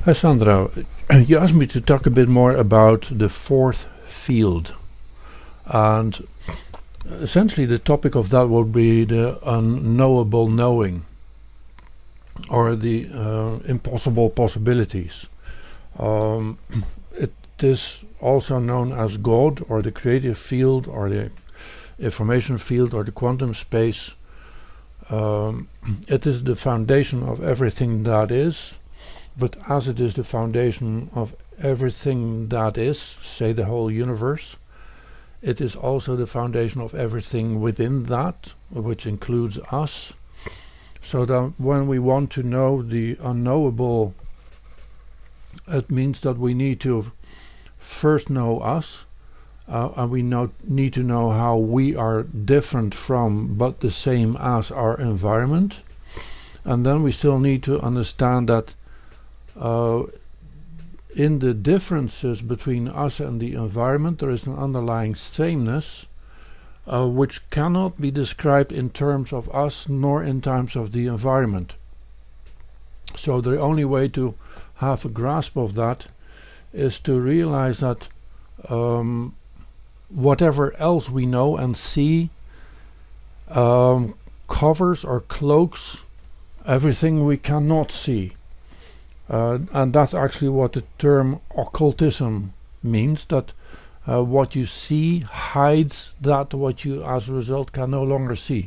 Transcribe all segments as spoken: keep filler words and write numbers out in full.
Hi Sandra, you asked me to talk a bit more about the fourth field, and essentially the topic of that would be the unknowable knowing, or the uh, impossible possibilities. Um, it is also known as God, or the creative field, or the information field, or the quantum space. Um, it is the foundation of everything that is. But as it is the foundation of everything that is, say the whole universe, it is also the foundation of everything within that, which includes us. So that when we want to know the unknowable, it means that we need to first know us, uh, and we know, need to know how we are different from but the same as our environment. And then we still need to understand that Uh, in the differences between us and the environment, there is an underlying sameness, uh, which cannot be described in terms of us nor in terms of the environment. So the only way to have a grasp of that is to realize that um, whatever else we know and see um, covers or cloaks everything we cannot see. Uh, and that's actually what the term occultism means, that uh, what you see hides that what you as a result can no longer see.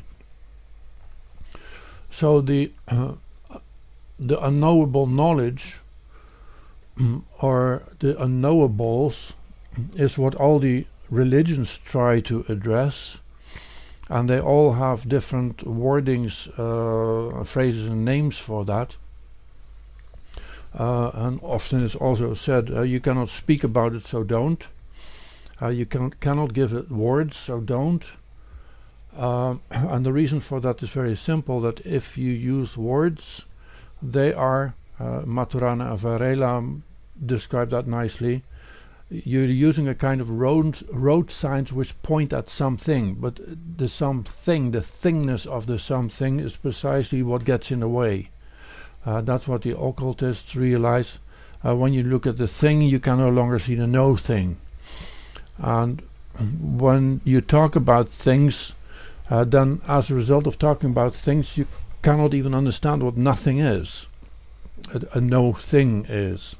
So the uh, the unknowable knowledge or the unknowables is what all the religions try to address, and they all have different wordings, uh, phrases and names for that. Uh, and often it's also said, uh, you cannot speak about it, so don't. Uh, you can, cannot give it words, so don't. Uh, and the reason for that is very simple, that if you use words, they are, uh, Maturana and Varela describe that nicely, you're using a kind of road, road signs which point at something, but the something, the thingness of the something is precisely what gets in the way. Uh, that's what the occultists realize. Uh, when you look at the thing, you can no longer see the no thing. And when you talk about things, uh, then as a result of talking about things, you cannot even understand what nothing is, a, a no thing is.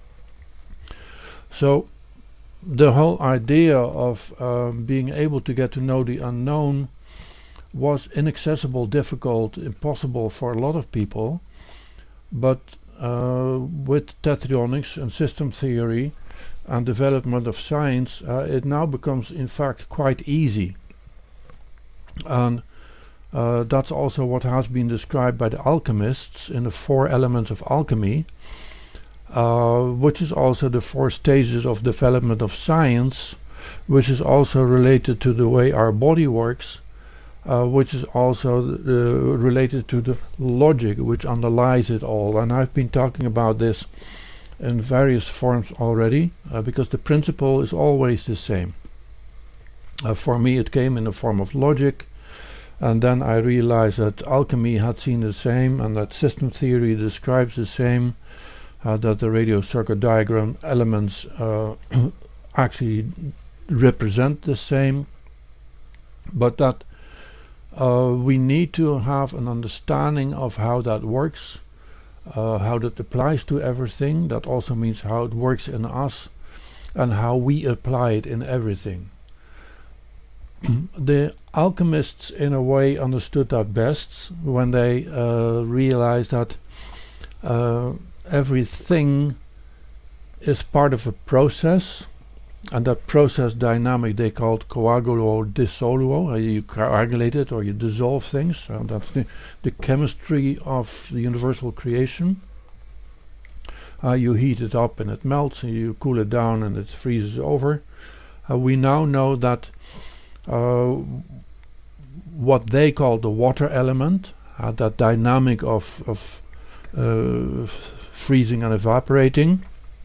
So the whole idea of uh, being able to get to know the unknown was inaccessible, difficult, impossible for a lot of people. But uh, with tetronics and system theory and development of science, uh, it now becomes in fact quite easy. And uh, that's also what has been described by the alchemists in the four elements of alchemy, uh, which is also the four stages of development of science, which is also related to the way our body works, Uh, which is also uh, related to the logic which underlies it all. And I've been talking about this in various forms already, uh, because the principle is always the same. Uh, for me it came in the form of logic, and then I realized that alchemy had seen the same, and that system theory describes the same, uh, that the radio circuit diagram elements uh, actually represent the same, but that Uh, we need to have an understanding of how that works, uh, how that applies to everything. That also means how it works in us and how we apply it in everything. The alchemists in a way understood that best when they uh, realized that uh, everything is part of a process. And that process dynamic they called coagulo dissoluo. Uh, you coagulate it or you dissolve things. Uh, that's the, the chemistry of the universal creation. Uh, you heat it up and it melts, and you cool it down and it freezes over. Uh, we now know that uh, what they call the water element, uh, that dynamic of, of uh, freezing and evaporating,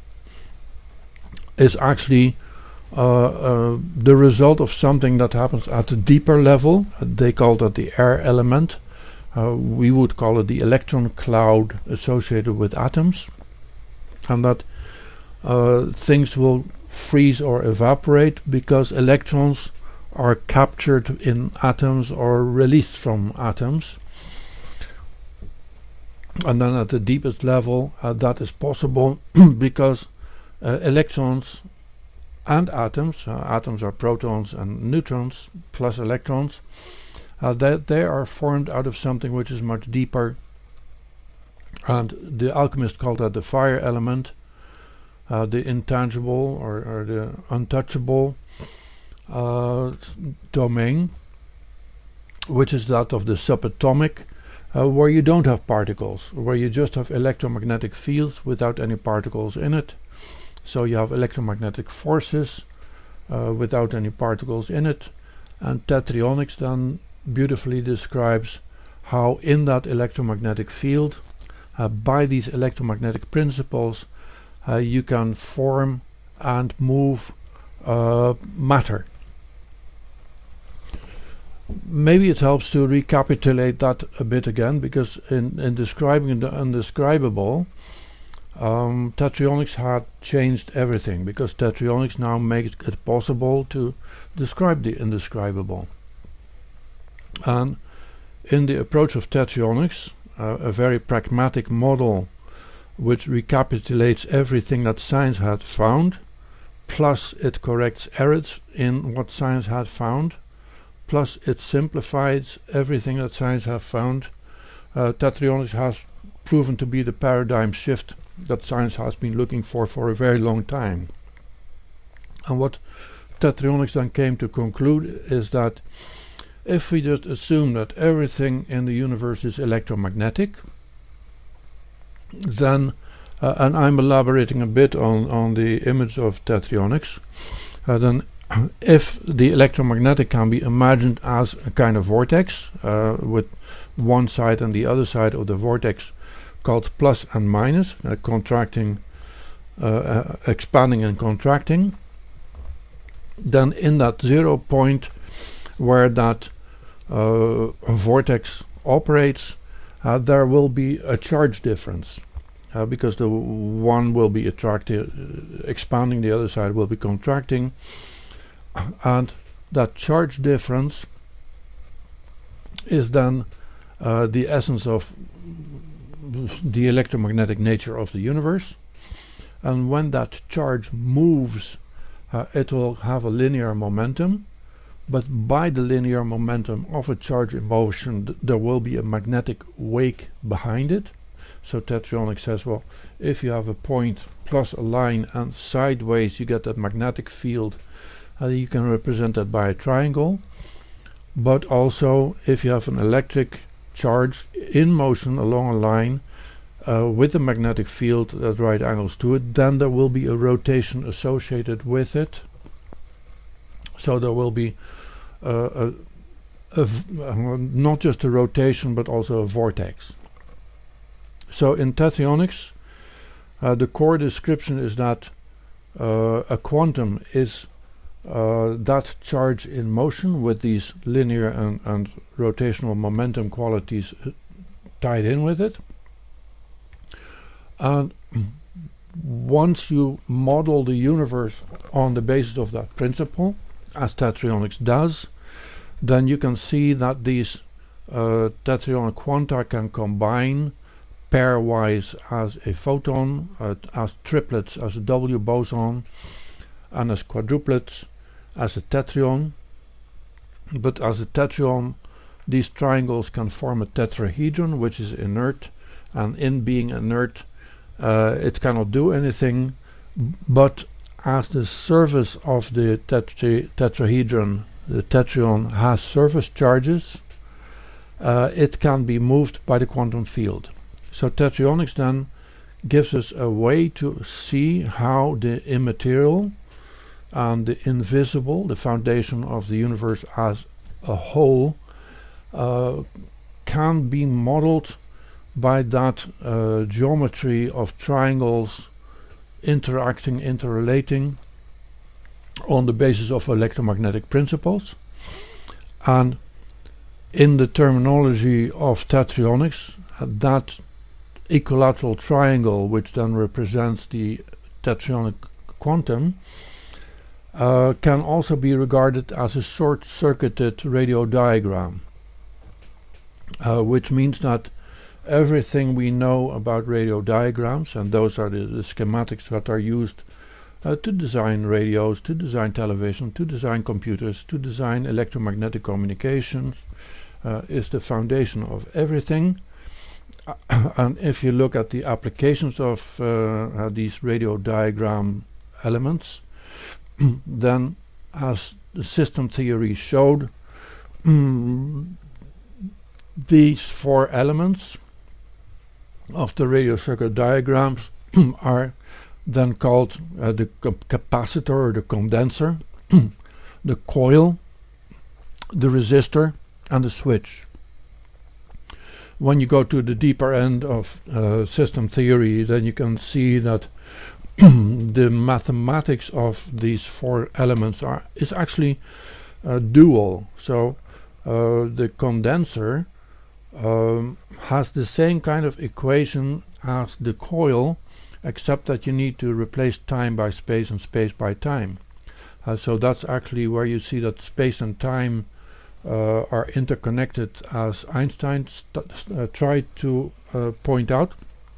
is actually uh, uh, the result of something that happens at a deeper level. Uh, they call that the air element. Uh, we would call it the electron cloud associated with atoms. and that uh, things will freeze or evaporate because electrons are captured in atoms or released from atoms. And then at the deepest level, uh, that is possible because uh, electrons and atoms, uh, atoms are protons and neutrons plus electrons, uh, that they are formed out of something which is much deeper, and the alchemist called that the fire element, uh, the intangible or, or the untouchable uh, domain, which is that of the subatomic, uh, where you don't have particles, where you just have electromagnetic fields without any particles in it. So you have electromagnetic forces uh, without any particles in it, and tetrionics then beautifully describes how in that electromagnetic field, uh, by these electromagnetic principles, uh, you can form and move uh, matter. Maybe it helps to recapitulate that a bit again, because in, in describing the undescribable, Um, tetrionics had changed everything, because tetrionics now makes it possible to describe the indescribable. And in the approach of tetrionics, uh, a very pragmatic model which recapitulates everything that science had found, plus it corrects errors in what science had found, plus it simplifies everything that science has found. Uh, tetrionics has proven to be the paradigm shift that science has been looking for for a very long time. And what tetrionics then came to conclude is that if we just assume that everything in the universe is electromagnetic, then, uh, and I'm elaborating a bit on, on the image of tetrionics, uh, then if the electromagnetic can be imagined as a kind of vortex, uh, with one side and the other side of the vortex called plus and minus, uh, contracting, uh, uh, expanding and contracting, then in that zero point where that uh, vortex operates, uh, there will be a charge difference, uh, because the one will be attracting, uh, expanding, the other side will be contracting, and that charge difference is then uh, the essence of the electromagnetic nature of the universe. And when that charge moves, uh, it will have a linear momentum, but by the linear momentum of a charge in motion, th there will be a magnetic wake behind it. So tetrionics says, well, if you have a point plus a line and sideways you get that magnetic field, uh, you can represent that by a triangle. But also if you have an electric charge in motion along a line uh, with a magnetic field at right angles to it, then there will be a rotation associated with it. So there will be uh, a, a v uh, not just a rotation but also a vortex. So in tetrionics, uh, the core description is that uh, a quantum is uh, that charge in motion with these linear and, and rotational momentum qualities uh, tied in with it. And once you model the universe on the basis of that principle, as tetrionics does, then you can see that these uh, tetrionic quanta can combine pairwise as a photon, uh, as triplets as a W boson, and as quadruplets as a tetryon. But as a tetryon, these triangles can form a tetrahedron, which is inert, and in being inert, uh, it cannot do anything, but as the surface of the tetri tetrahedron, the tetryon has surface charges, uh, it can be moved by the quantum field. So tetrionics then gives us a way to see how the immaterial and the invisible, the foundation of the universe as a whole, uh, can be modeled by that uh, geometry of triangles interacting, interrelating on the basis of electromagnetic principles. And in the terminology of tetrionics, uh, that equilateral triangle, which then represents the tachyonic quantum, uh, can also be regarded as a short-circuited radio diagram, uh, which means that everything we know about radio diagrams, and those are the, the schematics that are used uh, to design radios, to design television, to design computers, to design electromagnetic communications, uh, is the foundation of everything. Uh, and if you look at the applications of uh, uh, these radio diagram elements, then as the system theory showed, mm, these four elements of the radio circuit diagrams are then called uh, the capacitor or the condenser, the coil, the resistor, and the switch. When you go to the deeper end of uh, system theory, then you can see that the mathematics of these four elements are is actually uh, dual. So uh, the condenser um, has the same kind of equation as the coil, except that you need to replace time by space and space by time. Uh, so that's actually where you see that space and time uh, are interconnected, as Einstein uh, tried to uh, point out.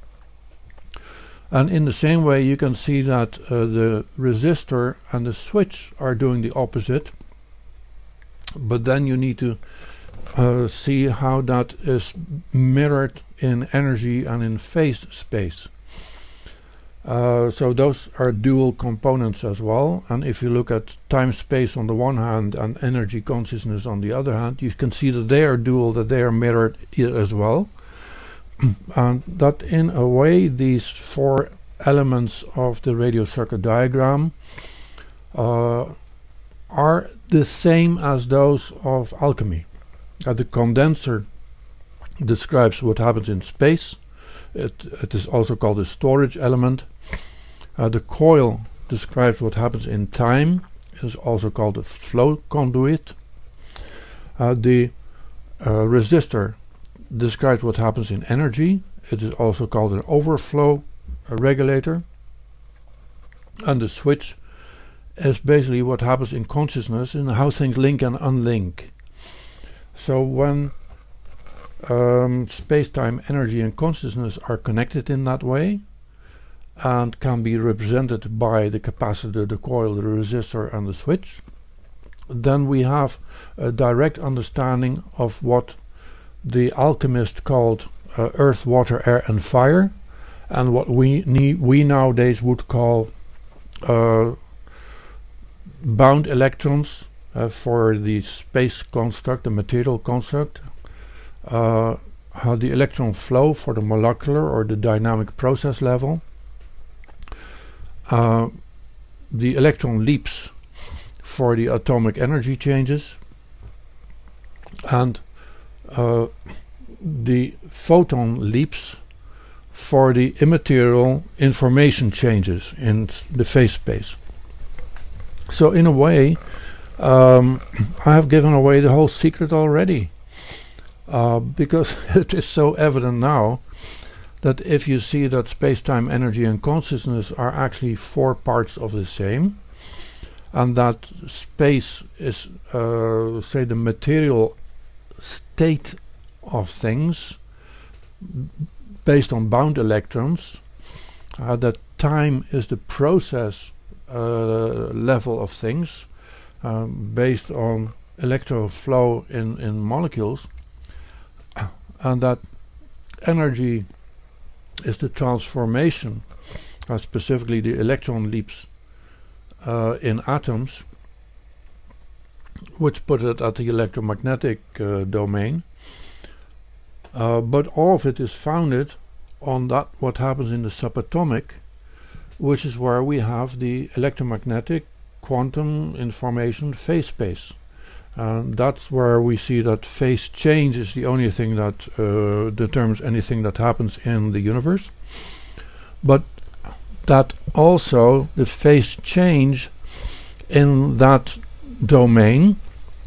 And in the same way, you can see that uh, the resistor and the switch are doing the opposite. But then you need to uh, see how that is mirrored in energy and in phase space. Uh, so those are dual components as well. And if you look at time space on the one hand and energy consciousness on the other hand, you can see that they are dual, that they are mirrored as well. And that in a way these four elements of the radio circuit diagram uh, are the same as those of alchemy. Uh, the condenser describes what happens in space. It, it is also called a storage element. Uh, the coil describes what happens in time. It is also called a flow conduit. Uh, the uh, resistor describes what happens in energy. It is also called an overflow uh, regulator. And the switch is basically what happens in consciousness and how things link and unlink. So when um, space-time, energy and consciousness are connected in that way and can be represented by the capacitor, the coil, the resistor and the switch, then we have a direct understanding of what the alchemist called uh, earth, water, air and fire, and what we need, we nowadays would call uh, bound electrons uh, for the space construct, the material construct, uh, how the electron flow for the molecular or the dynamic process level, uh, the electron leaps for the atomic energy changes, and Uh, the photon leaps for the immaterial information changes in the phase space. So in a way, um, I have given away the whole secret already, uh, because it is so evident now that if you see that space-time, energy and consciousness are actually four parts of the same, and that space is, uh, say, the material state of things based on bound electrons, uh, that time is the process uh, level of things um, based on electron flow in, in molecules, and that energy is the transformation, uh, specifically the electron leaps uh, in atoms, which put it at the electromagnetic uh, domain. Uh, but all of it is founded on that what happens in the subatomic, which is where we have the electromagnetic quantum information phase space. And that's where we see that phase change is the only thing that uh, determines anything that happens in the universe. But that also the phase change in that domain,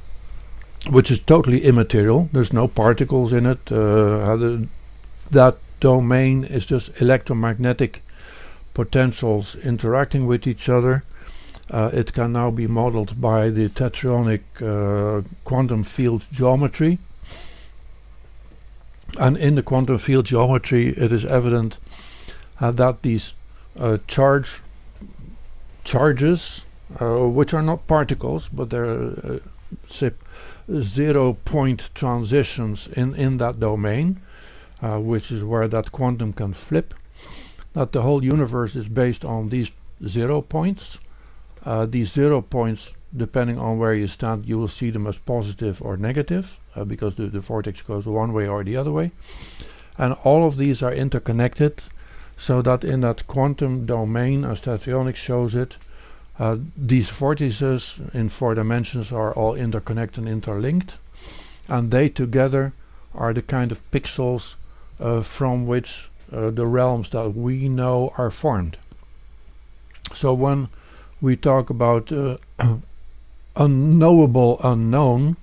which is totally immaterial, there's no particles in it, uh, the, that domain is just electromagnetic potentials interacting with each other. Uh, it can now be modeled by the tetronic uh, quantum field geometry. And in the quantum field geometry, it is evident uh, that these uh, charge charges, uh, which are not particles, but they're uh, say zero-point transitions in, in that domain, uh, which is where that quantum can flip, that the whole universe is based on these zero points. Uh, these zero points, depending on where you stand, you will see them as positive or negative, uh, because the, the vortex goes one way or the other way. And all of these are interconnected, so that in that quantum domain, as Tetronics shows it, uh, these vortices in four dimensions are all interconnected and interlinked, and they together are the kind of pixels uh, from which uh, the realms that we know are formed. So when we talk about uh, unknowable unknown,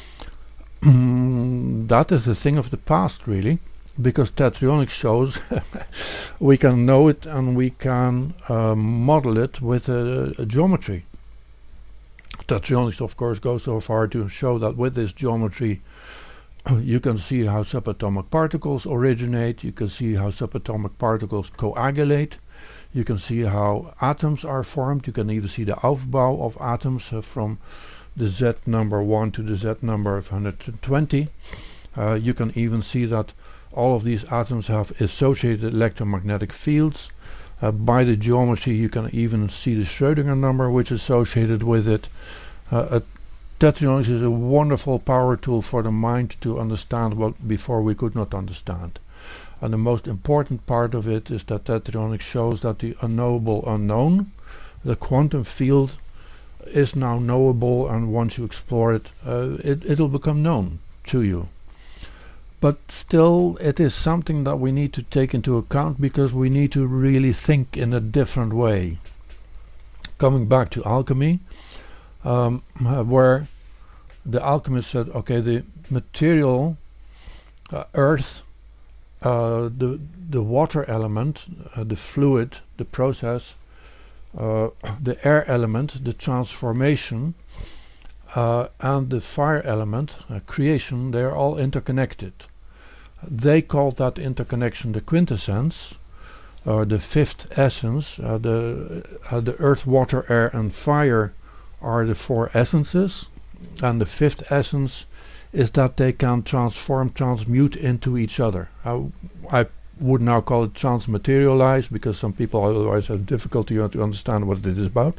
that is a thing of the past, really, because Tetronics shows we can know it and we can uh, model it with a, a geometry. Tetronics, of course, goes so far to show that with this geometry you can see how subatomic particles originate, you can see how subatomic particles coagulate, you can see how atoms are formed, you can even see the Aufbau of atoms uh, from the Z number one to the Z number of one hundred twenty. Uh, you can even see that all of these atoms have associated electromagnetic fields. Uh, by the geometry you can even see the Schrödinger number which is associated with it. Uh, Tetronics is a wonderful power tool for the mind to understand what before we could not understand. And the most important part of it is that Tetronics shows that the unknowable unknown, the quantum field, is now knowable, and once you explore it, uh, it it'll become known to you. But still, it is something that we need to take into account, because we need to really think in a different way. Coming back to alchemy, um, uh, where the alchemist said, okay, the material, uh, earth, uh, the the water element, uh, the fluid, the process, uh, the air element, the transformation, uh, and the fire element, uh, creation, they are all interconnected. They called that interconnection the quintessence, or the fifth essence. Uh, the uh, the earth, water, air, and fire are the four essences, and the fifth essence is that they can transform, transmute into each other. Uh, I would now call it transmaterialize, because some people otherwise have difficulty to understand what it is about.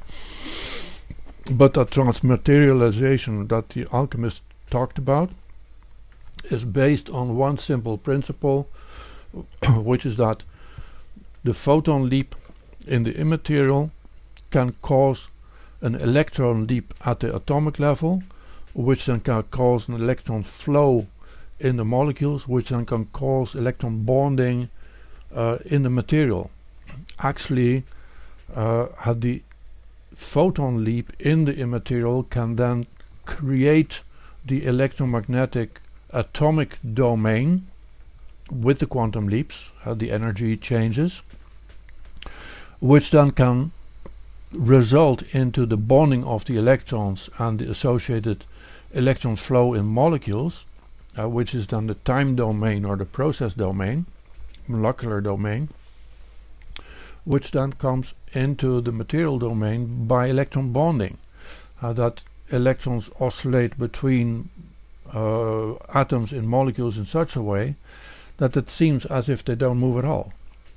But that transmaterialization that the alchemist talked about is based on one simple principle, which is that the photon leap in the immaterial can cause an electron leap at the atomic level, which then can cause an electron flow in the molecules, which then can cause electron bonding uh, in the material. Actually, uh, the photon leap in the immaterial can then create the electromagnetic atomic domain with the quantum leaps, uh, the energy changes, which then can result into the bonding of the electrons and the associated electron flow in molecules, uh, which is then the time domain or the process domain, molecular domain, which then comes into the material domain by electron bonding. Uh, that electrons oscillate between uh, atoms in molecules in such a way that it seems as if they don't move at all.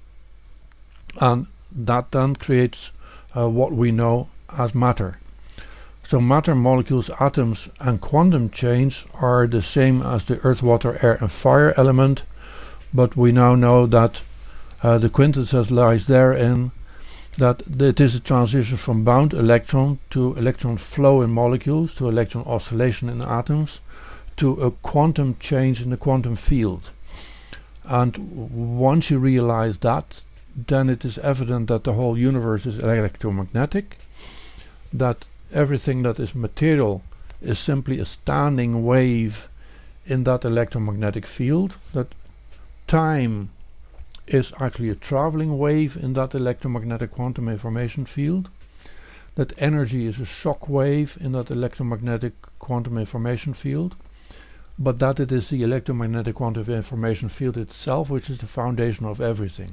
And that then creates uh, what we know as matter. So matter, molecules, atoms, and quantum chains are the same as the earth, water, air, and fire element, but we now know that uh, the quintessence lies therein that it is a transition from bound electron to electron flow in molecules, to electron oscillation in atoms, to a quantum change in the quantum field. And once you realize that, then it is evident that the whole universe is electromagnetic, that everything that is material is simply a standing wave in that electromagnetic field, that time is actually a traveling wave in that electromagnetic quantum information field, that energy is a shock wave in that electromagnetic quantum information field, but that it is the electromagnetic quantum information field itself which is the foundation of everything.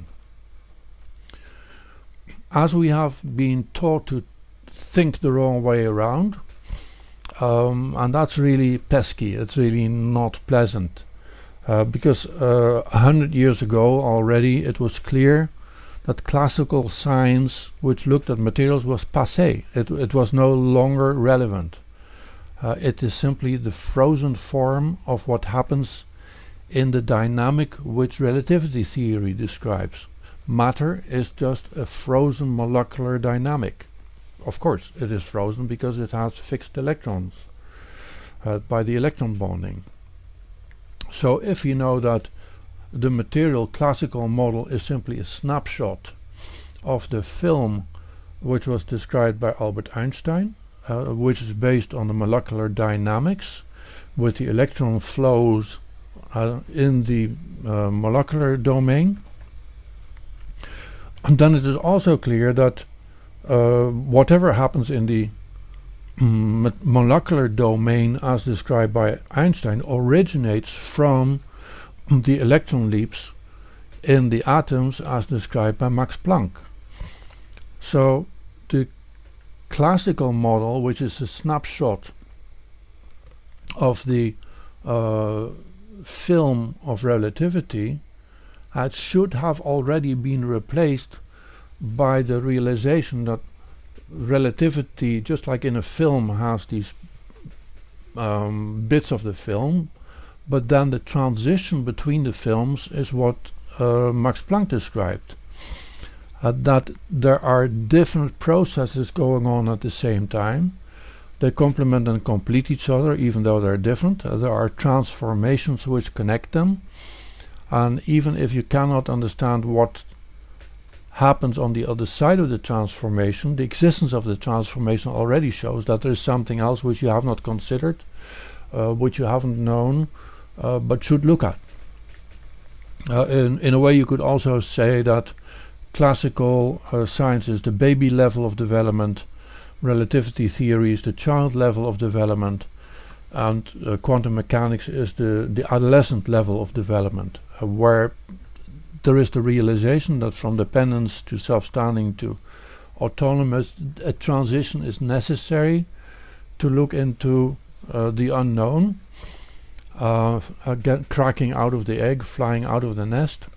As we have been taught to think the wrong way around, um, and that's really pesky, it's really not pleasant, uh, because uh, a hundred years ago already it was clear that classical science which looked at materials was passé, it, it was no longer relevant. Uh, it is simply the frozen form of what happens in the dynamic which relativity theory describes. Matter is just a frozen molecular dynamic. Of course, it is frozen because it has fixed electrons uh, by the electron bonding. So if you know that the material classical model is simply a snapshot of the film which was described by Albert Einstein, uh, which is based on the molecular dynamics with the electron flows uh, in the uh, molecular domain, and then it is also clear that uh, whatever happens in the mm, molecular domain as described by Einstein originates from the electron leaps in the atoms as described by Max Planck. So the classical model, which is a snapshot of the uh, film of relativity, it should have already been replaced by the realization that relativity, just like in a film, has these um, bits of the film, but then the transition between the films is what uh, Max Planck described. Uh, that there are different processes going on at the same time. They complement and complete each other, even though they're different. Uh, there are transformations which connect them. And even if you cannot understand what happens on the other side of the transformation, the existence of the transformation already shows that there is something else which you have not considered, uh, which you haven't known, uh, but should look at. Uh, in, in a way, you could also say that classical uh, science is the baby level of development, relativity theory is the child level of development, and uh, quantum mechanics is the, the adolescent level of development, uh, where there is the realization that from dependence to self-standing to autonomous, a transition is necessary to look into uh, the unknown, uh, again, cracking out of the egg, flying out of the nest,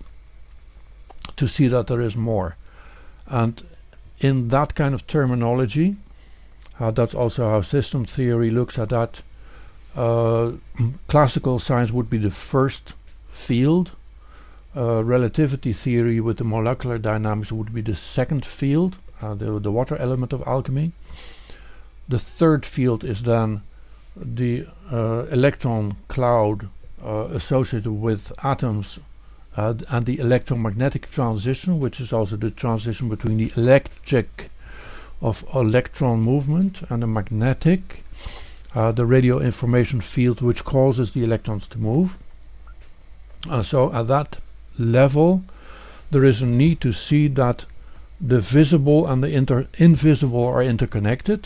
to see that there is more. And in that kind of terminology, uh, that's also how system theory looks at that. Uh, classical science would be the first field. Uh, relativity theory with the molecular dynamics would be the second field, uh, the, the water element of alchemy. The third field is then the uh, electron cloud uh, associated with atoms uh, and the electromagnetic transition, which is also the transition between the electric of electron movement and the magnetic, uh, the radio information field which causes the electrons to move. Uh, so at that level there is a need to see that the visible and the inter invisible are interconnected,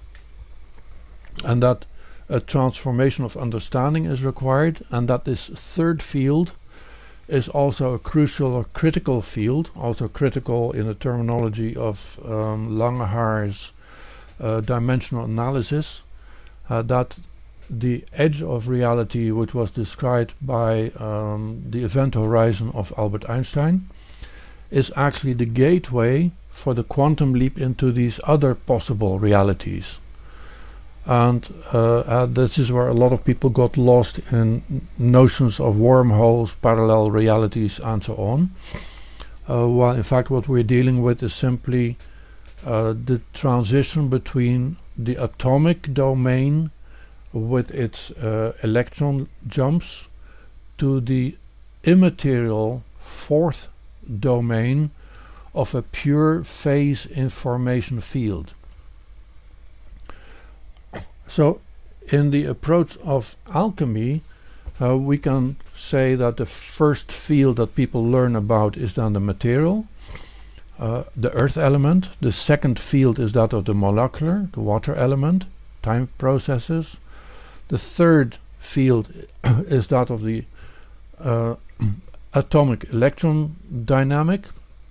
and that a transformation of understanding is required, and that this third field is also a crucial or critical field, also critical in the terminology of um, Langehaar's uh, dimensional analysis, uh, that the edge of reality, which was described by um, the event horizon of Albert Einstein, is actually the gateway for the quantum leap into these other possible realities. And uh, uh, this is where a lot of people got lost in notions of wormholes, parallel realities, and so on. Uh, while in fact what we're dealing with is simply uh, the transition between the atomic domain with its uh, electron jumps to the immaterial fourth domain of a pure phase information field. So in the approach of alchemy, uh, we can say that the first field that people learn about is then the material, uh, the earth element. The second field is that of the molecular, the water element, time processes. The third field is that of the uh, atomic electron dynamic,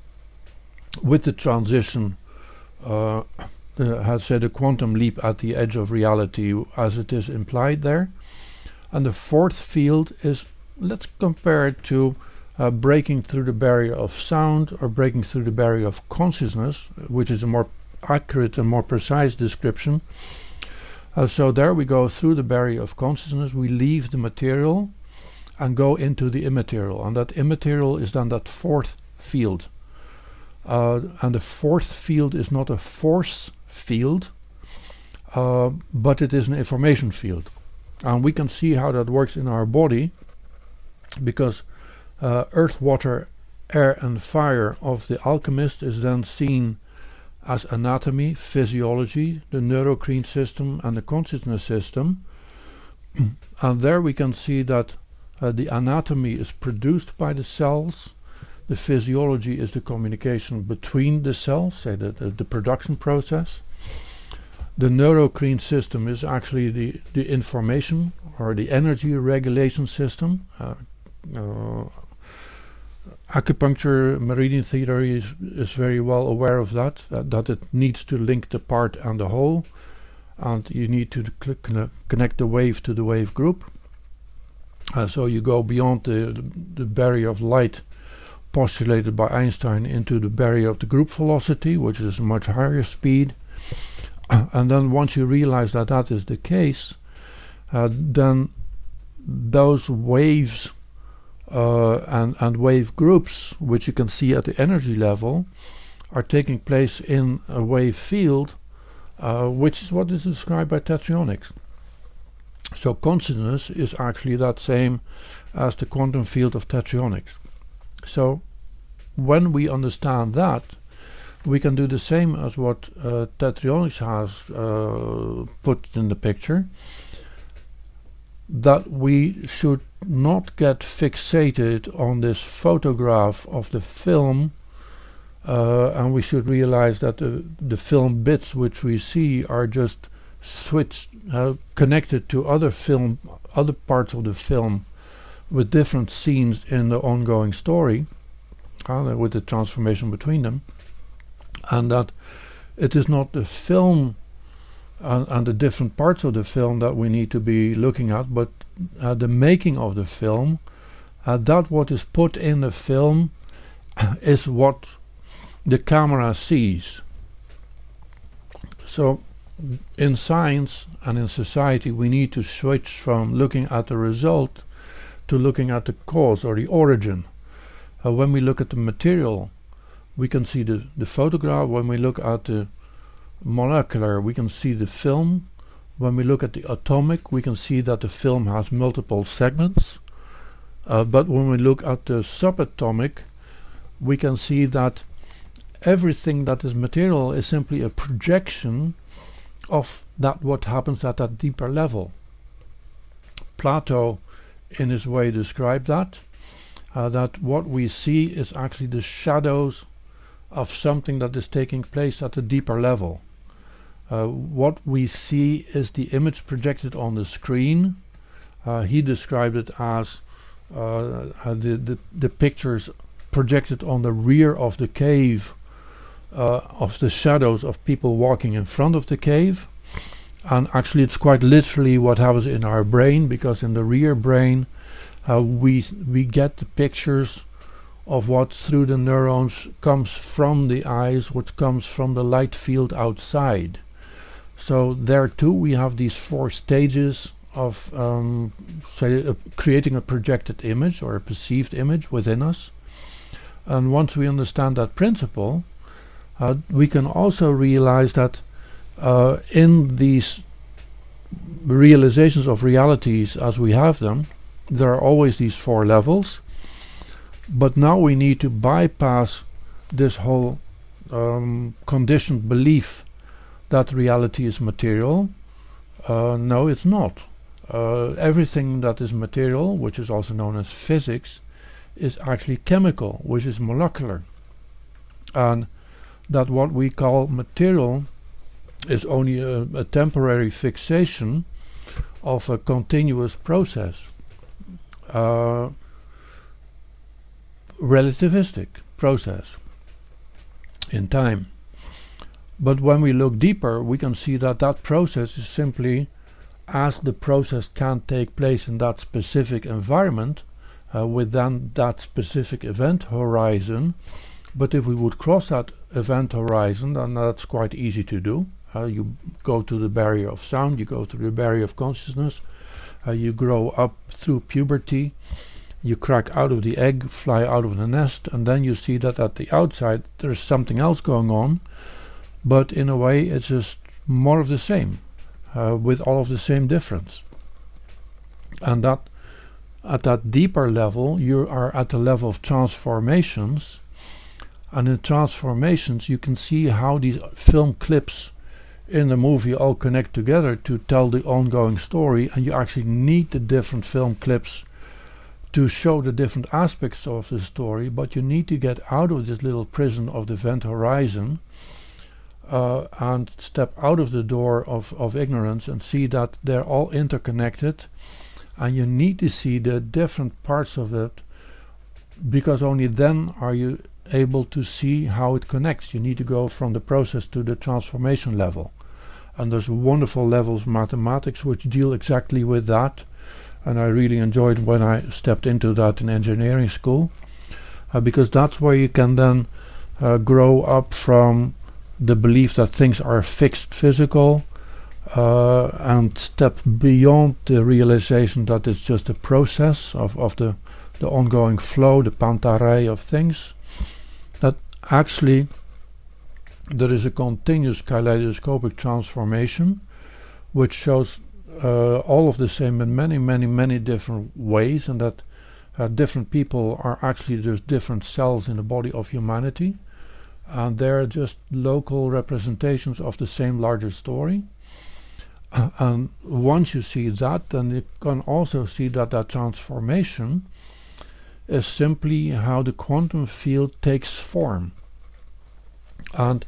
with the transition, uh, the, how to say, the quantum leap at the edge of reality, as it is implied there. And the fourth field is, let's compare it to uh, breaking through the barrier of sound or breaking through the barrier of consciousness, which is a more accurate and more precise description. Uh, so there we go through the barrier of consciousness, we leave the material and go into the immaterial, and that immaterial is then that fourth field. Uh, and the fourth field is not a force field, uh, but it is an information field. And we can see how that works in our body, because uh, earth, water, air and fire of the alchemist is then seen as anatomy, physiology, the neurocrine system and the consciousness system. And there we can see that uh, the anatomy is produced by the cells, the physiology is the communication between the cells, say the, the, the production process. The neurocrine system is actually the, the information or the energy regulation system. Uh, uh, acupuncture, meridian theory is, is very well aware of that, uh, that it needs to link the part and the whole, and you need to cl- connect the wave to the wave group. Uh, so you go beyond the, the barrier of light postulated by Einstein into the barrier of the group velocity, which is a much higher speed. And then once you realize that that is the case, uh, then those waves uh, and, and wave groups, which you can see at the energy level, are taking place in a wave field, uh, which is what is described by tetraionics. So consciousness is actually that same as the quantum field of tetraionics. So when we understand that, we can do the same as what uh, tetraionics has uh, put in the picture, that we should not get fixated on this photograph of the film, uh, and we should realize that the, the film bits which we see are just switched, uh, connected to other film, other parts of the film with different scenes in the ongoing story, uh, with the transformation between them. And that it is not the film and, and the different parts of the film that we need to be looking at, but uh, the making of the film, uh, that what is put in the film is what the camera sees. So in science and in society we need to switch from looking at the result to looking at the cause or the origin. Uh, when we look at the material, we can see the, the photograph. When we look at the molecular, we can see the film. When we look at the atomic, we can see that the film has multiple segments. Uh, but when we look at the subatomic, we can see that everything that is material is simply a projection of that what happens at that deeper level. Plato, in his way, described that, uh, that what we see is actually the shadows of something that is taking place at a deeper level. Uh, what we see is the image projected on the screen. Uh, he described it as uh, the, the, the pictures projected on the rear of the cave uh, of the shadows of people walking in front of the cave. And actually it's quite literally what happens in our brain, because in the rear brain uh, we we get the pictures of what through the neurons comes from the eyes, what comes from the light field outside. So there too we have these four stages of um, say, uh, creating a projected image or a perceived image within us. And once we understand that principle, uh, we can also realize that uh, in these realizations of realities as we have them, there are always these four levels. But now we need to bypass this whole um, conditioned belief that reality is material. Uh, no, it's not. uh, everything that is material, which is also known as physics, is actually chemical, which is molecular. And that what we call material is only a, a temporary fixation of a continuous process. Uh, relativistic process in time. But when we look deeper, we can see that that process is simply, as the process can take place in that specific environment, uh, with then that specific event horizon. But if we would cross that event horizon, then that's quite easy to do. Uh, you go to the barrier of sound, you go to the barrier of consciousness, uh, you grow up through puberty, you crack out of the egg, fly out of the nest, and then you see that at the outside there's something else going on, but in a way it's just more of the same, uh, with all of the same difference. And that at that deeper level you are at the level of transformations, and in transformations you can see how these film clips in the movie all connect together to tell the ongoing story, and you actually need the different film clips to show the different aspects of the story, but you need to get out of this little prison of the event horizon uh, and step out of the door of, of ignorance and see that they're all interconnected, and you need to see the different parts of it, because only then are you able to see how it connects. You need to go from the process to the transformation level, and there's wonderful levels of mathematics which deal exactly with that. And I really enjoyed when I stepped into that in engineering school, uh, because that's where you can then uh, grow up from the belief that things are fixed physical uh, and step beyond the realization that it's just a process of, of the, the ongoing flow, the pantarei of things, that actually there is a continuous kaleidoscopic transformation which shows Uh, all of the same in many, many, many different ways, and that uh, different people are actually just different cells in the body of humanity, and they're just local representations of the same larger story. Uh, and once you see that, then you can also see that that transformation is simply how the quantum field takes form. And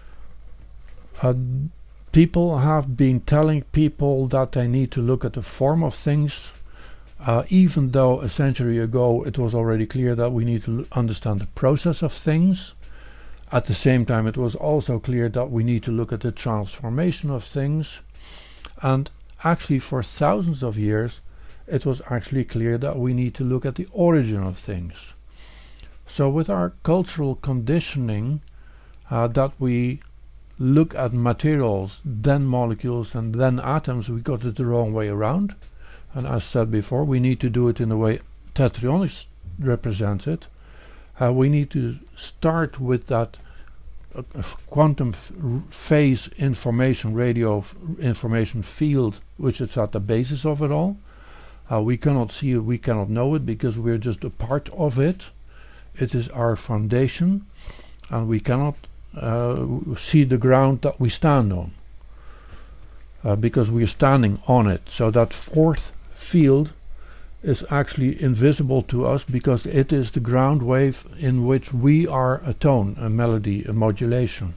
uh, people have been telling people that they need to look at the form of things, uh, even though a century ago it was already clear that we need to l- understand the process of things. At the same time, it was also clear that we need to look at the transformation of things. And actually for thousands of years it was actually clear that we need to look at the origin of things. So with our cultural conditioning, uh, that we look at materials, then molecules, and then atoms, we got it the wrong way around. And as said before, we need to do it in the way Tetronics represents it. Uh, we need to start with that uh, quantum f- phase information, radio f- information field, which is at the basis of it all. Uh, we cannot see it, we cannot know it, because we're just a part of it. It is our foundation, and we cannot Uh, see the ground that we stand on, uh, because we are standing on it. So that fourth field is actually invisible to us, because it is the ground wave in which we are a tone, a melody, a modulation.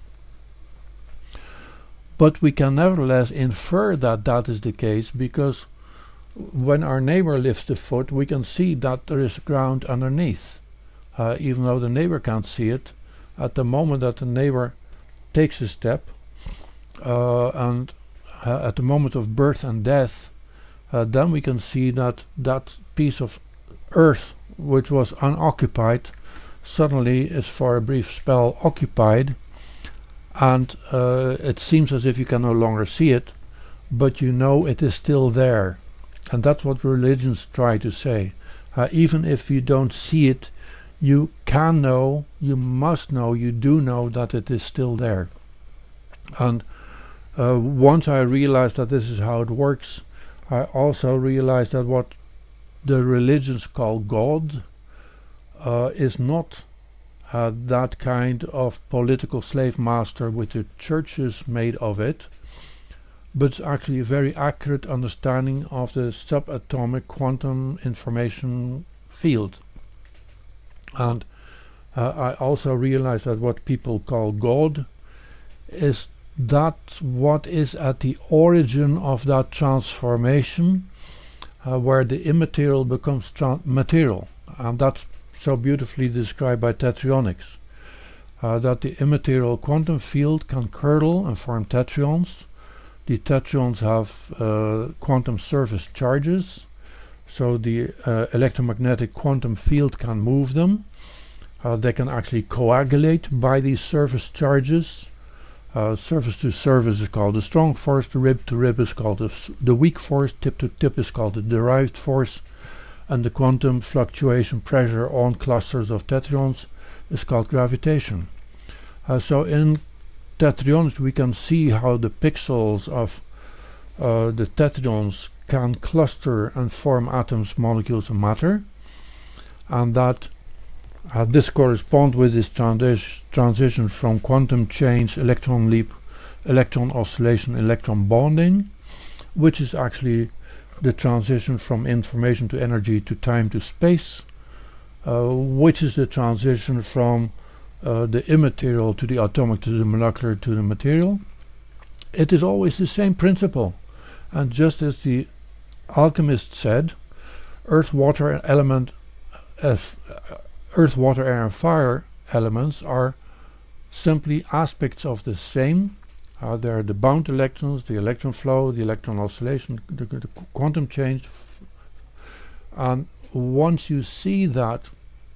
But we can nevertheless infer that that is the case, because when our neighbor lifts a foot, we can see that there is ground underneath, uh, even though the neighbor can't see it. At the moment that the neighbor takes a step, uh, and uh, at the moment of birth and death, uh, then we can see that that piece of earth which was unoccupied suddenly is for a brief spell occupied, and uh, it seems as if you can no longer see it, but you know it is still there. And that's what religions try to say. Uh, even if you don't see it, you can know, you must know, you do know that it is still there. And uh, once I realized that this is how it works, I also realized that what the religions call God uh, is not uh, that kind of political slave master with the churches made of it, but it's actually a very accurate understanding of the subatomic quantum information field. And uh, I also realized that what people call God is that what is at the origin of that transformation, uh, where the immaterial becomes material. And that's so beautifully described by tetronics. Uh, that the immaterial quantum field can curdle and form tetrons. The tetrons have uh, quantum surface charges, so the uh, electromagnetic quantum field can move them. Uh, they can actually coagulate by these surface charges. Uh, surface to surface is called the strong force, the rib to rib is called the, the weak force, tip to tip is called the derived force, and the quantum fluctuation pressure on clusters of tetrons is called gravitation. Uh, so in tetrons we can see how the pixels of uh, the tetrons can cluster and form atoms, molecules and matter, and that uh, this corresponds with this transi transition from quantum change, electron leap, electron oscillation, electron bonding, which is actually the transition from information to energy to time to space, uh, which is the transition from Uh, the immaterial to the atomic to the molecular to the material. It is always the same principle, and just as the alchemist said, earth, water, element, uh, earth, water, air, and fire elements are simply aspects of the same. Uh, they are the bound electrons, the electron flow, the electron oscillation, the, the quantum change, and once you see that,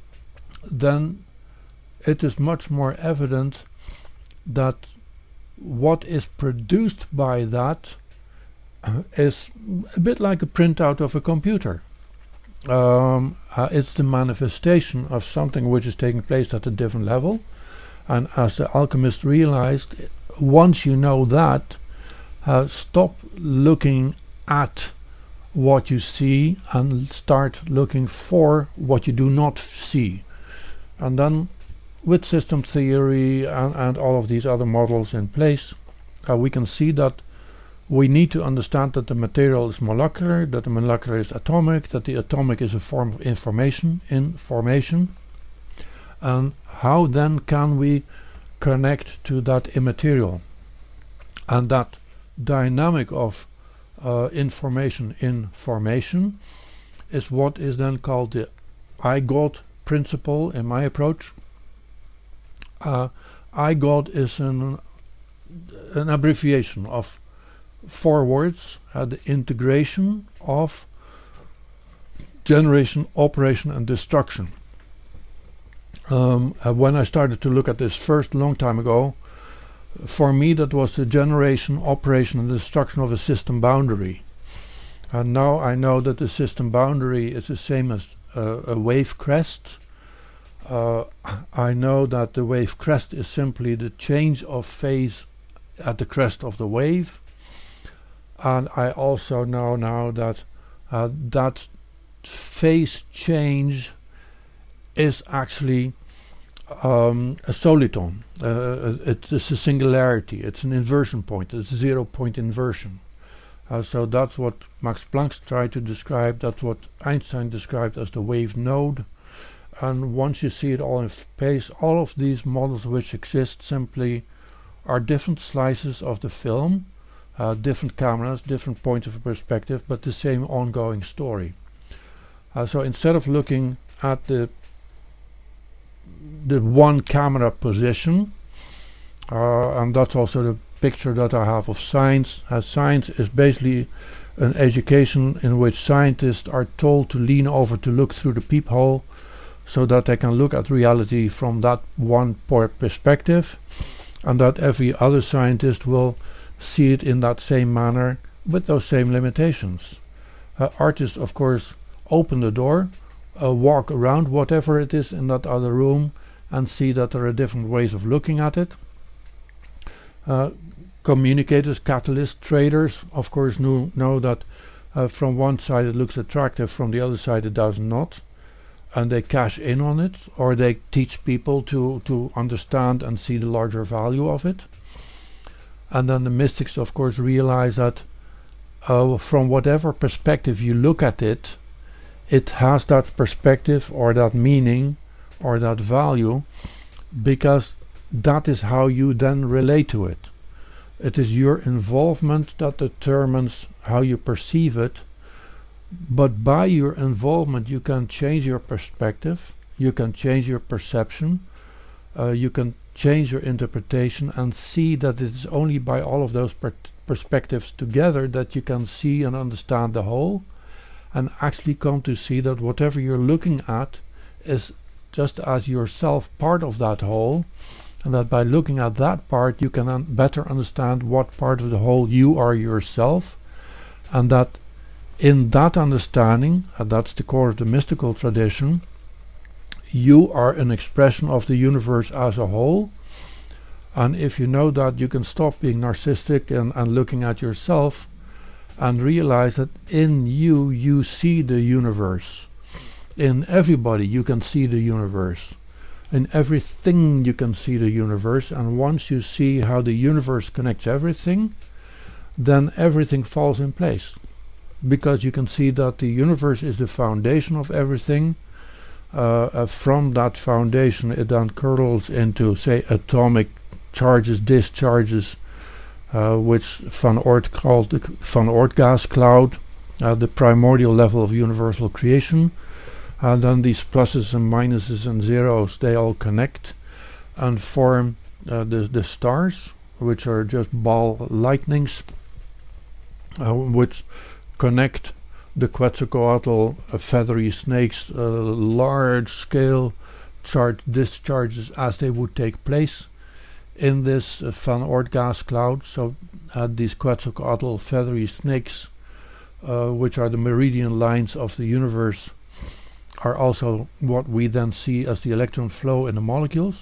then it is much more evident that what is produced by that uh, is a bit like a printout of a computer. Um, uh, it's the manifestation of something which is taking place at a different level, and as the alchemist realized, once you know that, uh, stop looking at what you see and start looking for what you do not see. And then with system theory and, and all of these other models in place, uh, we can see that we need to understand that the material is molecular, that the molecular is atomic, that the atomic is a form of information in formation, and how then can we connect to that immaterial. And that dynamic of uh, information in formation is what is then called the I God principle in my approach. Uh, I God is an, an abbreviation of four words, uh, the integration of generation, operation and destruction. Um, uh, when I started to look at this first long time ago, for me that was the generation, operation and destruction of a system boundary. And now I know that the system boundary is the same as uh, a wave crest. Uh, I know that the wave crest is simply the change of phase at the crest of the wave, and I also know now that uh, that phase change is actually um, a soliton. Uh, it is a singularity, it's an inversion point, it's a zero point inversion. Uh, so that's what Max Planck tried to describe, that's what Einstein described as the wave node. And once you see it all in space, all of these models which exist simply are different slices of the film, uh, different cameras, different points of perspective, but the same ongoing story. Uh, so instead of looking at the the one camera position, uh, and that's also the picture that I have of science. Uh, science is basically an education in which scientists are told to lean over to look through the peephole, so that they can look at reality from that one perspective, and that every other scientist will see it in that same manner with those same limitations. Uh, artists, of course, open the door, uh, walk around whatever it is in that other room, and see that there are different ways of looking at it. Uh, communicators, catalysts, traders, of course, know, know that uh, from one side it looks attractive, from the other side it does not. And they cash in on it, or they teach people to, to understand and see the larger value of it. And then the mystics, of course, realize that uh, from whatever perspective you look at it, it has that perspective or that meaning or that value, because that is how you then relate to it. It is your involvement that determines how you perceive it, but by your involvement you can change your perspective, you can change your perception, uh, you can change your interpretation, and see that it is only by all of those per perspectives together that you can see and understand the whole, and actually come to see that whatever you're looking at is just as yourself part of that whole, and that by looking at that part you can un better understand what part of the whole you are yourself, and that in that understanding, and that's the core of the mystical tradition, you are an expression of the universe as a whole. And if you know that, you can stop being narcissistic and, and looking at yourself, and realize that in you, you see the universe. In everybody, you can see the universe. In everything, you can see the universe. And once you see how the universe connects everything, then everything falls in place. Because you can see that the universe is the foundation of everything. Uh, uh, from that foundation, it then curdles into, say, atomic charges, discharges, uh, which Van Oort called the Van Oort gas cloud, uh, the primordial level of universal creation. And then these pluses and minuses and zeros, they all connect and form uh, the, the stars, which are just ball lightnings, uh, which connect the Quetzalcoatl uh, feathery snakes, uh, large scale charge discharges as they would take place in this uh, Van Oort gas cloud. So uh, these Quetzalcoatl feathery snakes, uh, which are the meridian lines of the universe, are also what we then see as the electron flow in the molecules.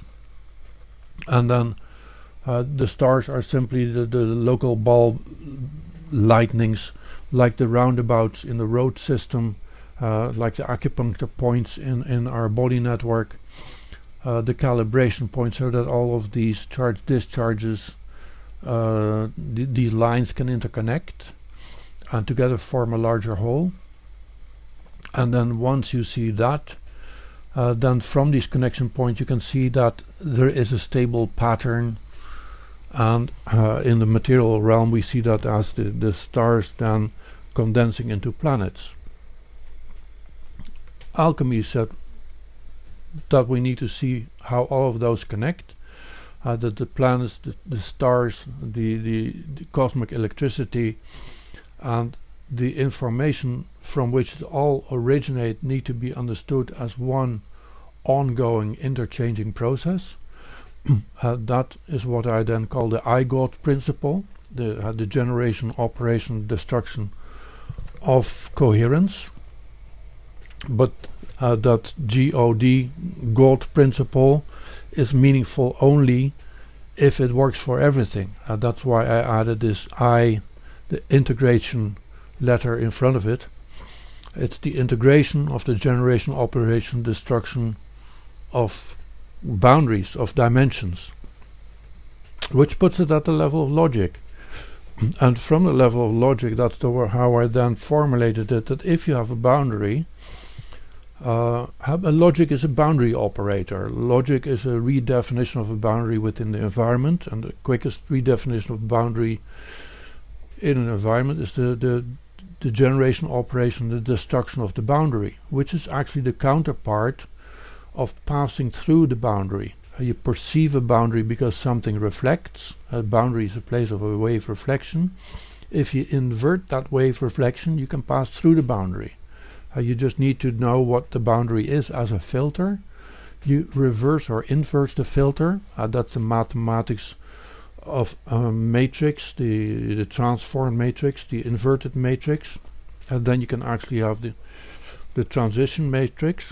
And then uh, the stars are simply the, the local ball lightnings, like the roundabouts in the road system, uh, like the acupuncture points in, in our body network, uh, the calibration points, so that all of these charge discharges, uh, th these lines can interconnect and together form a larger whole. And then once you see that, uh, then from these connection points you can see that there is a stable pattern. And uh, in the material realm we see that as the, the stars then condensing into planets. Alchemy said that we need to see how all of those connect, uh, that the planets, the, the stars, the, the, the cosmic electricity, and the information from which it all originate need to be understood as one ongoing interchanging process. Uh, that is what I then call the I God principle, the, uh, the generation, operation, destruction of coherence. But uh, that G O D, God principle, is meaningful only if it works for everything. Uh, that's why I added this I, the integration letter in front of it. It's the integration of the generation, operation, destruction of boundaries, of dimensions, which puts it at the level of logic. And from the level of logic, that's the how I then formulated it, that if you have a boundary, uh, a logic is a boundary operator. Logic is a redefinition of a boundary within the environment, and the quickest redefinition of boundary in an environment is the, the, the generation, operation, the destruction of the boundary, which is actually the counterpart of passing through the boundary. Uh, you perceive a boundary because something reflects. A boundary is a place of a wave reflection. If you invert that wave reflection, you can pass through the boundary. Uh, you just need to know what the boundary is as a filter. You reverse or invert the filter. Uh, that's the mathematics of a matrix, the, the transformed matrix, the inverted matrix. And then you can actually have the, the transition matrix.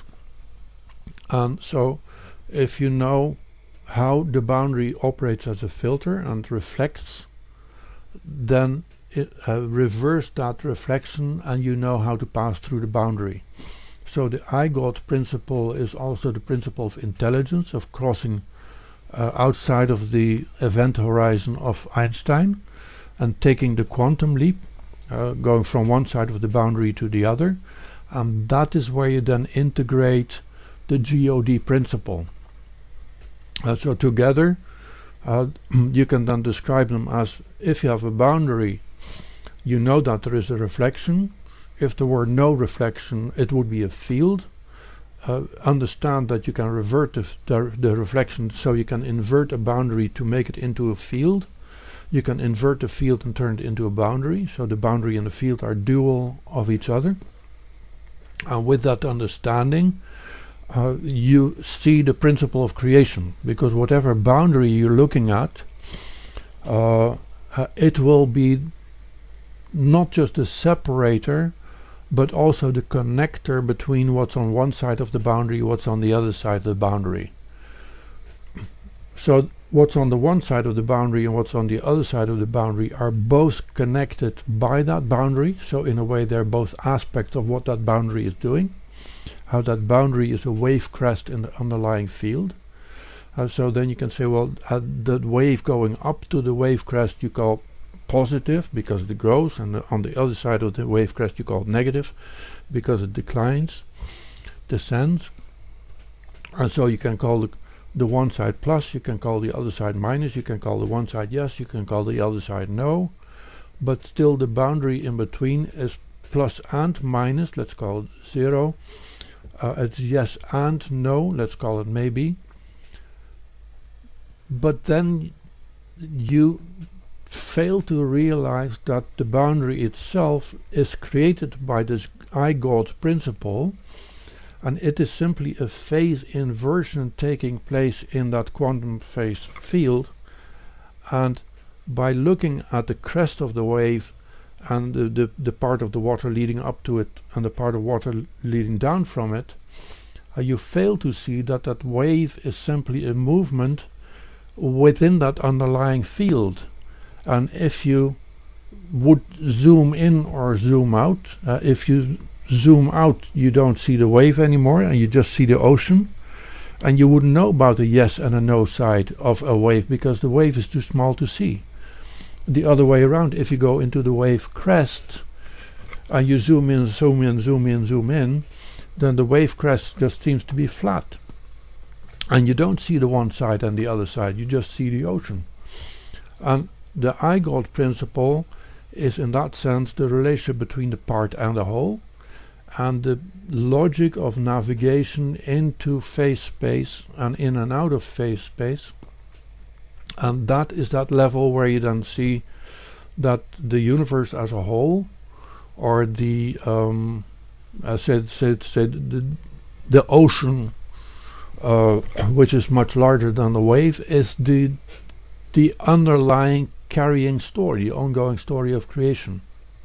And so if you know how the boundary operates as a filter and reflects, then it, uh, reverse that reflection and you know how to pass through the boundary. So the I God principle is also the principle of intelligence, of crossing uh, outside of the event horizon of Einstein and taking the quantum leap, uh, going from one side of the boundary to the other. And that is where you then integrate the G O D principle. Uh, so together, uh, you can then describe them as, if you have a boundary, you know that there is a reflection. If there were no reflection, it would be a field. Uh, understand that you can revert the, f the, the reflection, so you can invert a boundary to make it into a field. You can invert the field and turn it into a boundary, so the boundary and the field are dual of each other. And with that understanding, uh, you see the principle of creation, because whatever boundary you're looking at, uh, uh, it will be not just a separator, but also the connector between what's on one side of the boundary, what's on the other side of the boundary. So what's on the one side of the boundary and what's on the other side of the boundary are both connected by that boundary. So in a way they're both aspects of what that boundary is doing. How that boundary is a wave crest in the underlying field. Uh, so then you can say, well, uh, the wave going up to the wave crest you call positive because it grows, and the, on the other side of the wave crest you call it negative because it declines, descends. And so you can call the, the one side plus, you can call the other side minus, you can call the one side yes, you can call the other side no, but still the boundary in between is plus and minus, let's call it zero. Uh, it's yes and no, let's call it maybe. But then you fail to realize that the boundary itself is created by this I-God principle, and it is simply a phase inversion taking place in that quantum phase field. And by looking at the crest of the wave and the, the, the part of the water leading up to it and the part of water leading down from it, uh, you fail to see that that wave is simply a movement within that underlying field. And if you would zoom in or zoom out, uh, if you zoom out you don't see the wave anymore and you just see the ocean, and you wouldn't know about a yes and a no side of a wave because the wave is too small to see. The other way around, if you go into the wave crest and you zoom in, zoom in, zoom in, zoom in, then the wave crest just seems to be flat. And you don't see the one side and the other side, you just see the ocean. And the I-God principle is in that sense the relationship between the part and the whole, and the logic of navigation into phase space and in and out of phase space. And that is that level where you then see that the universe as a whole, or the um, I said, said, said the, the ocean, uh, which is much larger than the wave, is the the underlying carrying story, the ongoing story of creation.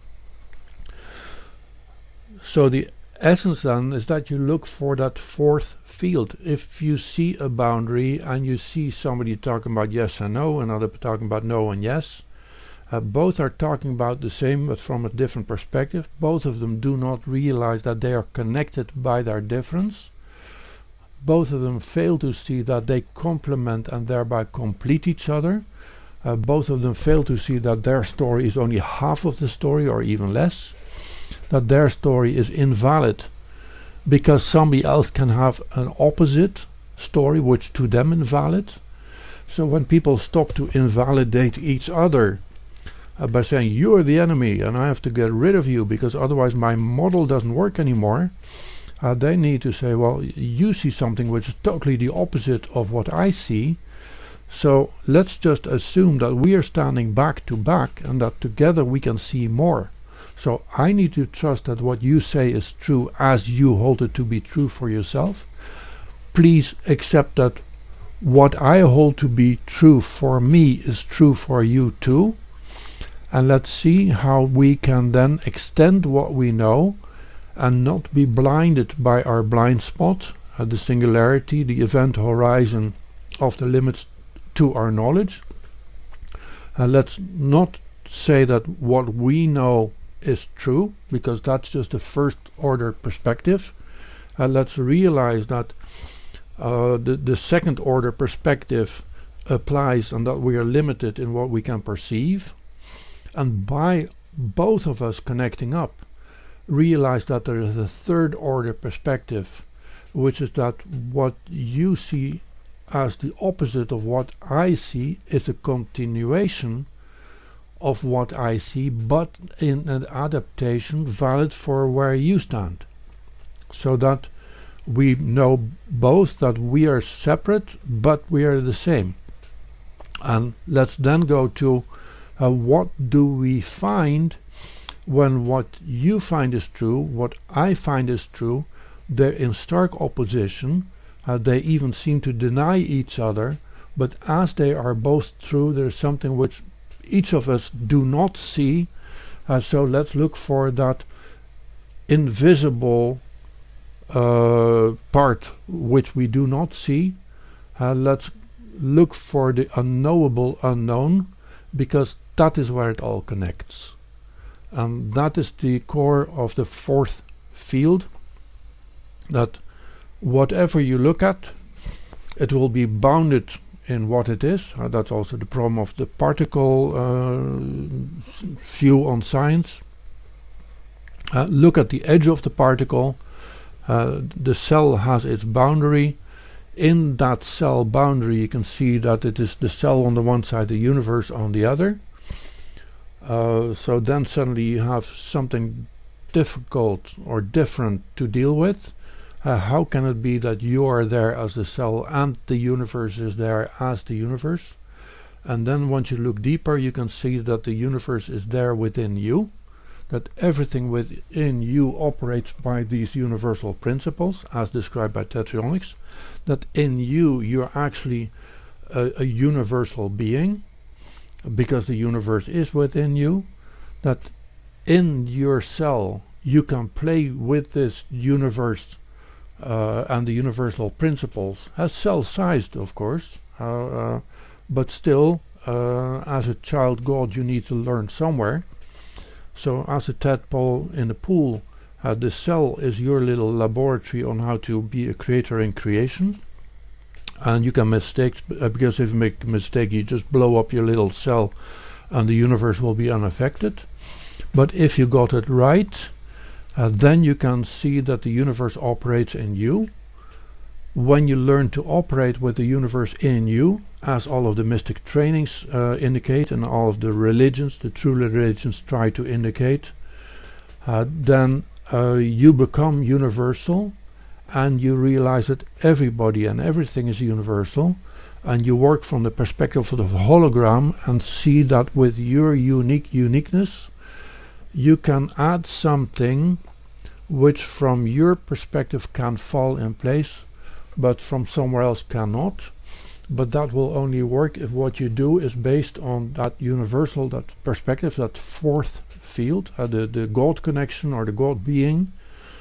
So the essence then is that you look for that fourth field. If you see a boundary and you see somebody talking about yes and no, another talking about no and yes, uh, both are talking about the same but from a different perspective. Both of them do not realize that they are connected by their difference. Both of them fail to see that they complement and thereby complete each other. Uh, both of them fail to see that their story is only half of the story or even less, that their story is invalid because somebody else can have an opposite story which to them invalid. So when people stop to invalidate each other uh, by saying you're the enemy and I have to get rid of you because otherwise my model doesn't work anymore, uh, they need to say, well, you see something which is totally the opposite of what I see. So let's just assume that we are standing back to back and that together we can see more. So I need to trust that what you say is true as you hold it to be true for yourself. Please accept that what I hold to be true for me is true for you too. And let's see how we can then extend what we know and not be blinded by our blind spot, uh, the singularity, the event horizon of the limits to our knowledge. Uh, let's not say that what we know is true, because that's just a first order perspective. Uh, let's realize that uh, the, the second order perspective applies and that we are limited in what we can perceive, and by both of us connecting up, realize that there is a third order perspective, which is that what you see as the opposite of what I see is a continuation of what I see, but in an adaptation valid for where you stand. So that we know both that we are separate, but we are the same. And let's then go to uh, what do we find when what you find is true, what I find is true, they're in stark opposition. Uh, they even seem to deny each other, but as they are both true, there's something which each of us do not see. Uh, so let's look for that invisible uh, part which we do not see. Uh, let's look for the unknowable unknown, because that is where it all connects. And that is the core of the fourth field, that whatever you look at, it will be bounded in what it is. Uh, that's also the problem of the particle uh, view on science. Uh, look at the edge of the particle. Uh, the cell has its boundary. In that cell boundary you can see that it is the cell on the one side, the universe on the other. Uh, so then suddenly you have something difficult or different to deal with. Uh, how can it be that you are there as the cell and the universe is there as the universe? And then once you look deeper, you can see that the universe is there within you, that everything within you operates by these universal principles as described by Tetronics, that in you you're actually a, a universal being because the universe is within you, that in your cell you can play with this universe Uh, and the universal principles, as cell-sized of course, uh, uh, but still uh, as a child God you need to learn somewhere. So as a tadpole in the pool, uh, the cell is your little laboratory on how to be a creator in creation, and you can mistake, uh, because if you make a mistake you just blow up your little cell and the universe will be unaffected. But if you got it right, Uh, then you can see that the universe operates in you. When you learn to operate with the universe in you, as all of the mystic trainings uh, indicate and all of the religions, the true religions try to indicate, uh, then uh, you become universal and you realize that everybody and everything is universal, and you work from the perspective of the hologram and see that with your unique uniqueness you can add something which from your perspective can fall in place, but from somewhere else cannot. But that will only work if what you do is based on that universal, that perspective, that fourth field, uh, the, the God connection or the God being,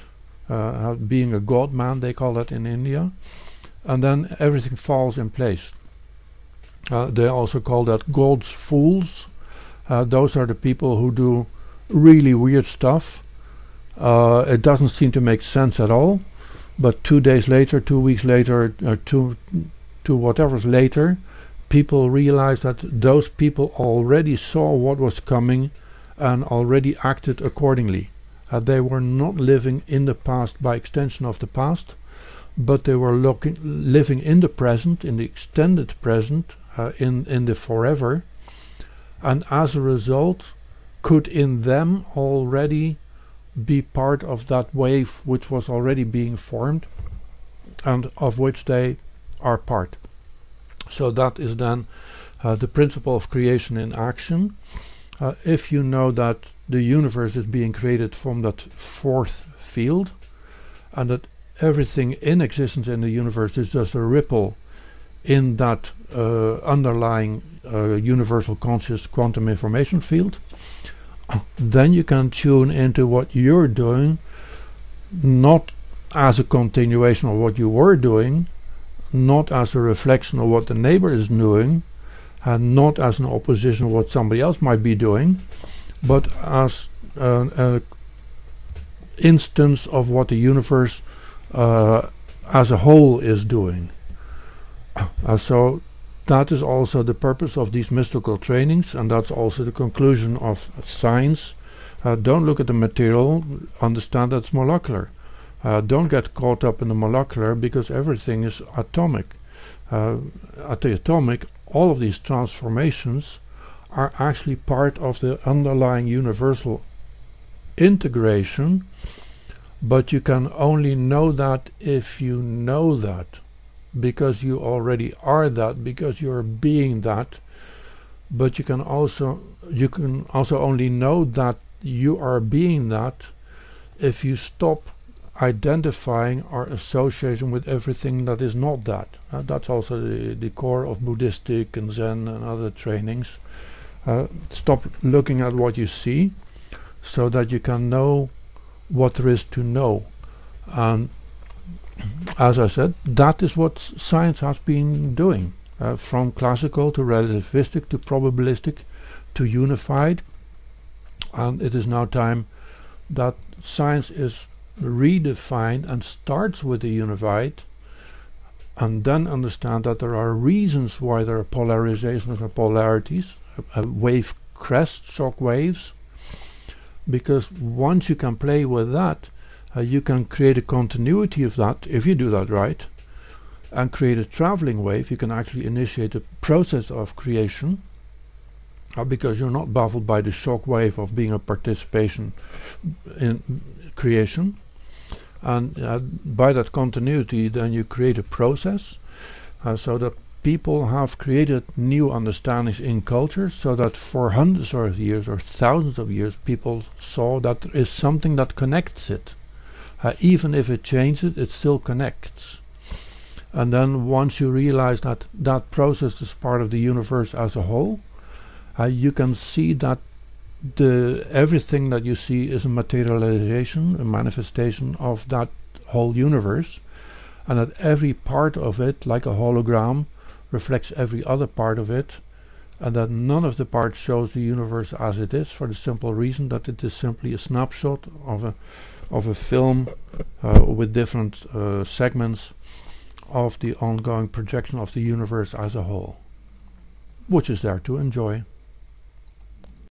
uh, being a God man, they call that in India. And then everything falls in place. Uh, they also call that God's fools. Uh, those are the people who do really weird stuff. Uh, it doesn't seem to make sense at all, but two days later, two weeks later, or two, two whatever's later, people realize that those people already saw what was coming and already acted accordingly. Uh, they were not living in the past by extension of the past, but they were looking, living in the present, in the extended present, uh, in, in the forever, and as a result could in them already be part of that wave which was already being formed and of which they are part. So that is then uh, the principle of creation in action. Uh, if you know that the universe is being created from that fourth field, and that everything in existence in the universe is just a ripple in that uh, underlying uh, universal conscious quantum information field, then you can tune into what you're doing, not as a continuation of what you were doing, not as a reflection of what the neighbor is doing, and not as an opposition of what somebody else might be doing, but as an uh, instance of what the universe uh, as a whole is doing. Uh, so that is also the purpose of these mystical trainings, and that's also the conclusion of science. Uh, don't look at the material, understand that it's molecular. Uh, don't get caught up in the molecular, because everything is atomic. Uh, at the atomic, all of these transformations are actually part of the underlying universal integration, but you can only know that if you know that, because you already are that, because you're being that. But you can also you can also only know that you are being that if you stop identifying or associating with everything that is not that. Uh, that's also the, the core of Buddhistic and Zen and other trainings. Uh, stop looking at what you see, so that you can know what there is to know. And as I said, that is what s- science has been doing, uh, from classical to relativistic to probabilistic to unified. And it is now time that science is redefined and starts with the unified, and then understand that there are reasons why there are polarizations or polarities, a, a wave crest, shock waves, because once you can play with that, uh, you can create a continuity of that, if you do that right, and create a traveling wave. You can actually initiate a process of creation, uh, because you're not baffled by the shock wave of being a participation in creation. And uh, by that continuity, then you create a process, uh, so that people have created new understandings in culture, so that for hundreds of years or thousands of years, people saw that there is something that connects it. Uh, even if it changes, it still connects. And then once you realize that that process is part of the universe as a whole, uh, you can see that the everything that you see is a materialization, a manifestation of that whole universe, and that every part of it, like a hologram, reflects every other part of it, and that none of the parts shows the universe as it is, for the simple reason that it is simply a snapshot of a of a film uh, with different uh, segments of the ongoing projection of the universe as a whole, which is there to enjoy.